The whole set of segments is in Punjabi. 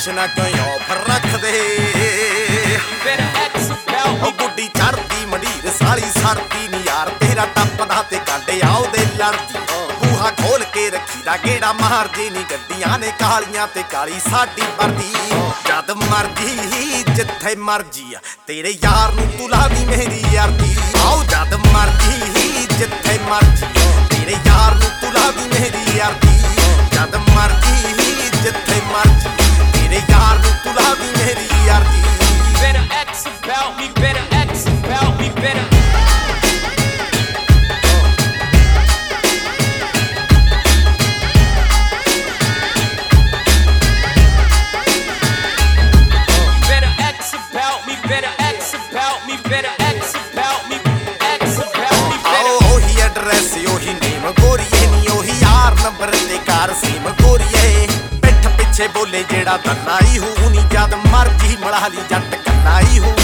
ਕੰਡੀਸ਼ਨਾਂ ਕਿਉਂ ਆਫਰ ਰੱਖਦੇ ਉਹ ਗੁੱਡੀ ਚੜਦੀ ਮੰਡੀਰ ਸਾਲੀ ਸੜਦੀ ਨੀ ਯਾਰ ਤੇਰਾ ਟੱਪਦਾ ਤੇ ਕਾਂਡੇ ਆ ਉਹਦੇ ਲੜਦੀ ਬੂਹਾ ਖੋਲ ਕੇ ਰੱਖੀਦਾ ਗੇੜਾ ਮਾਰਦੀ ਨੀ ਗੱਡੀਆਂ ਨੇ ਕਾਲੀਆਂ ਤੇ ਕਾਲੀ ਸਾਡੀ ਵਰਦੀ ਜਦ ਮਰਜੀ ਜਿੱਥੇ ਮਰਜੀ ਆ ਤੇਰੇ ਯਾਰ ਨੂੰ ਤੂੰ ਲਾਵੀਂ ਮੇਰੀ ਯਾਰਦੀ ਆਓ ਜਦ ਮਰਜੀ ਜਿੱਥੇ ਮਰਜੀ ਤੇਰੇ ਯਾਰ ਨੂੰ ਤੂੰ ਲਾਵੀਂ ਮੇਰੀ ਯਾਰਦੀ ਜਦ ਮਰਜੀ ਜਿੱਥੇ ਮਰਜੀ ਤੇਰੇ ਯਾਰ ਨੂੰ ਤੂੰ ਲਾਵੀਂ ਮੇਰੀ ਯਾਰਦੀ Better ask about me, better ask about me, better. Better ask about me, better ask about me, better ask about me, ask about me, better. ਉਹੀ ਐਡਰੈਸ ਉਹੀ ਨੇਮ ਗੋਰੀਏ ਨੀ ਉਹੀ ਯਾਰ ਨੰਬਰ ਤੇ ਕਾਰ ਸੀਮ ਗੋਰੀਏ ਪਿੱਠ ਪਿੱਛੇ ਬੋਲੇ ਜਿਹੜਾ ਦੰਨਾਈ ਹੂ ਨੀ ਜਦ ਮਰਜੀ ਮੜਾ ਲਈ ਜੱਟ ਕੰਨਾਈ ਹੂ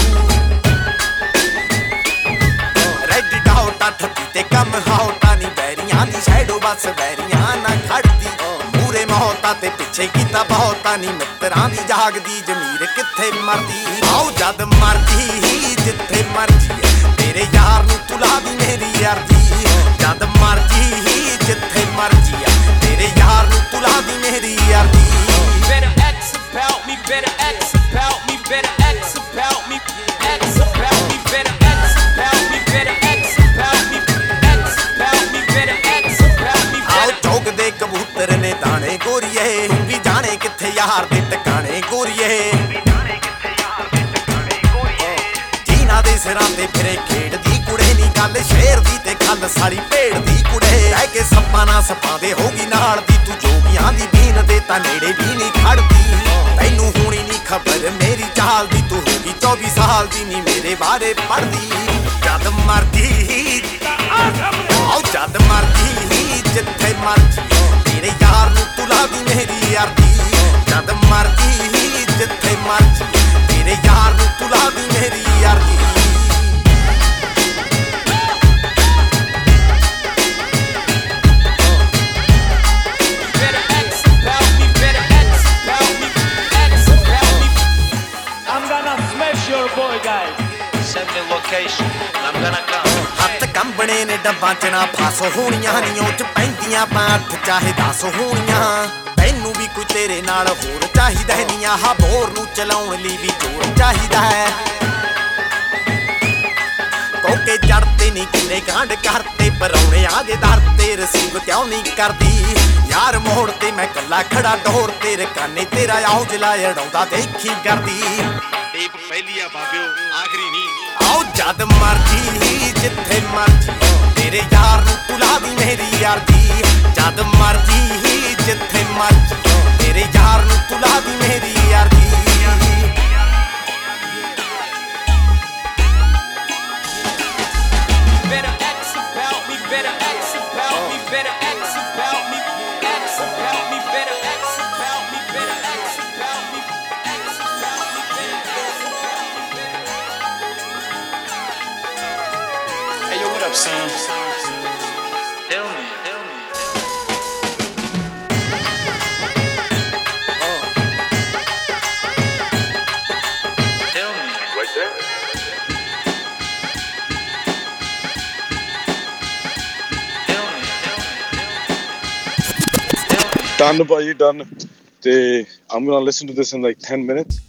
ਰੈਡੀ ਡਾਉਟਾ ਠੱਪੀ ਤੇ ਕੰਮ ਹਾਉਟਾ ਨੀ ਬੈਰੀਆਂ ਦੀ ਸ਼ੈਡੋ ਬਸ ਬੈਰੀਆਂ ਨਾ ਖੜਦੀ ਮੂਰੇ ਮਹੌਤਾ ਤੇ ਪਿੱਛੇ ਕੀਤਾ ਬਹੁਤਾ ਨੀ ਮਿੱਤਰਾਂ ਦੀ ਜਾਗਦੀ ਜ਼ਮੀਰ ਕਿੱਥੇ ਮਰਦੀ ਆਓ ਜਦ ਮਰਜੀ ਜਿੱਥੇ ਮਰਜੀ ਤੇਰੇ ਯਾਰ ਨੂੰ ਤੂੰ ਲਾਵੀਂ ਮੇਰੀ ਯਾਰਦੀ ਜਦ ਮਰਜੀ ਜਿੱਥੇ ਮਰਜੀ ਤੇਰੇ ਯਾਰ ਨੂੰ ਤੂੰ ਲਾਵੀਂ ਮੇਰੀ ਯਾਰਦੀ Better ask about me, better ask about me, better ask about me, ask about me, better ask about me, better ask about me, ask about me, better ask about me, ਆਓ better. ਚੌਕ ਦੇ ਕਬੂਤਰ ਨੇ ਦਾਣੇ ਗੋਰੀਏ ਤੂੰ ਵੀ ਜਾਣੇ ਕਿੱਥੇ ਯਾਰ ਦੇ ਟਿਕਾਣੇ ਗੋਰੀਏ ਜੀਨਾ ਦੇ ਸਿਰਾਂ ਤੇ ਫਿਰੇ ਖੇਡਦੀ ਕੁੜੇ ਨੀ ਗੱਲ ਸ਼ੇਰ ਦੀ ਤੇ ਗੱਲ ਸਾਰੀ ਭੇਡ ਦੀ ਕੁੜੇ ਲੈ ਕੇ ਸੱਪਾਂ ਨਾਲ ਸੱਪਾਂ ਦੇ ਹੋਗੀ ਨਾਲ ਦੀ ਤੂੰ ਜੋਗੀਆਂ ਦੀ ਬੀਨ ਦੇ ਤਾਂ ਨੇੜੇ ਵੀ ਨਹੀਂ ਖੜਦੀ ਤੈਨੂੰ ਹੋਣੀ ਨੀ ਖਬਰ ਮੇਰੀ ਚਾਲ ਦੀ ਤੂੰ ਹੋਗੀ 24 ਸਾਲ ਦੀ ਨੀ ਮੇਰੇ ਬਾਰੇ ਪੜਦੀ ਜਦ ਮਰਜੀ ਆਓ ਜਦ ਮਰਜੀ ਜਿੱਥੇ ਮਰਜੀ ਤੇਰੇ ਯਾਰ ਨੂੰ ਤੂੰ ਲਾਵੀਂ ਮੇਰੀ ਯਾਰਦੀ ਜਦ ਮਰਜੀ ਜਿੱਥੇ ਮਰਜੀ ਤੇਰੇ ਯਾਰ ਨੂੰ ਤੂੰ ਲਾਵੀਂ ਮੇਰੀ ਯਾਰਦੀ Better ask about me, better ask about me, ask about me. I'm gonna smash your boy, guys. Send me location, I'm gonna come. ਹੱਥ ਕੰਬਣੇ ਨੇ ਡੱਬਾਂ ਚ ਨਾ ਫਸ ਹੋਣੀਆਂ ਨੀ ਉਹ ਚ ਪੈਂਦੀਆਂ ਪਾਠ ਚਾਹੇ 10 ਹੋਣੀਆਂ ਤੈਨੂੰ ਵੀ ਕੋਈ ਤੇਰੇ ਨਾਲ ਹੋਰ ਚਾਹੀਦਾ ਨੀ ਆਹ ਬੋਰ ਨੂੰ ਚਲਾਉਣ ਲਈ ਵੀ ਜੋਰ ਚਾਹੀਦਾ ਹੈ ਕੋਕੇ ਚੜਤੇ ਨੀ ਕਿੰਨੇ ਕਾਂਡ ਕਰਤੇ ਪਰੌਣੇ ਆ ਜੇ ਦਰ ਤੇ ਰਸੀਵ ਕਿਉਂ ਨਹੀਂ ਕਰਦੀ ਯਾਰ ਮੋੜ ਤੇ ਮੈਂ ਕੱਲਾ ਖੜਾ ਡੋਰ ਤੇ ਰਕਾਨੇ ਤੇਰਾ ਆਉ ਜਲਾ ਅੜਾਉਂਦਾ ਦੇਖੀ ਕਰਦੀ ਟੇਪ ਪਹਿਲੀ ਆ ਬਾਬਿਓ ਆਖਰੀ ਨਹੀਂ ਆਓ ਜਦ ਮਰਜੀ ਜਿੱਥੇ ਮਰਜੀ ਤੇਰੇ ਯਾਰ ਨੂੰ ਤੂੰ ਲਾਵੀਂ ਮੇਰੀ ਯਾਰਦੀ ਜਦ ਮਰਜੀ ਜਿੱਥੇ ਮਰਜੀ ਤੇਰੇ ਯਾਰ ਨੂੰ ਤੂੰ ਲਾਵੀਂ ਮੇਰੀ ਯਾਰਦੀ Better ask about me, better ask about me, better ask about me, ask about me, better ask about me, better ask about me, ask about me, better ask about me, better. Hey yo, what up, son? Tell me. Tell me. Right there. Done, buddy, done. I'm gonna listen to this in like 10 minutes.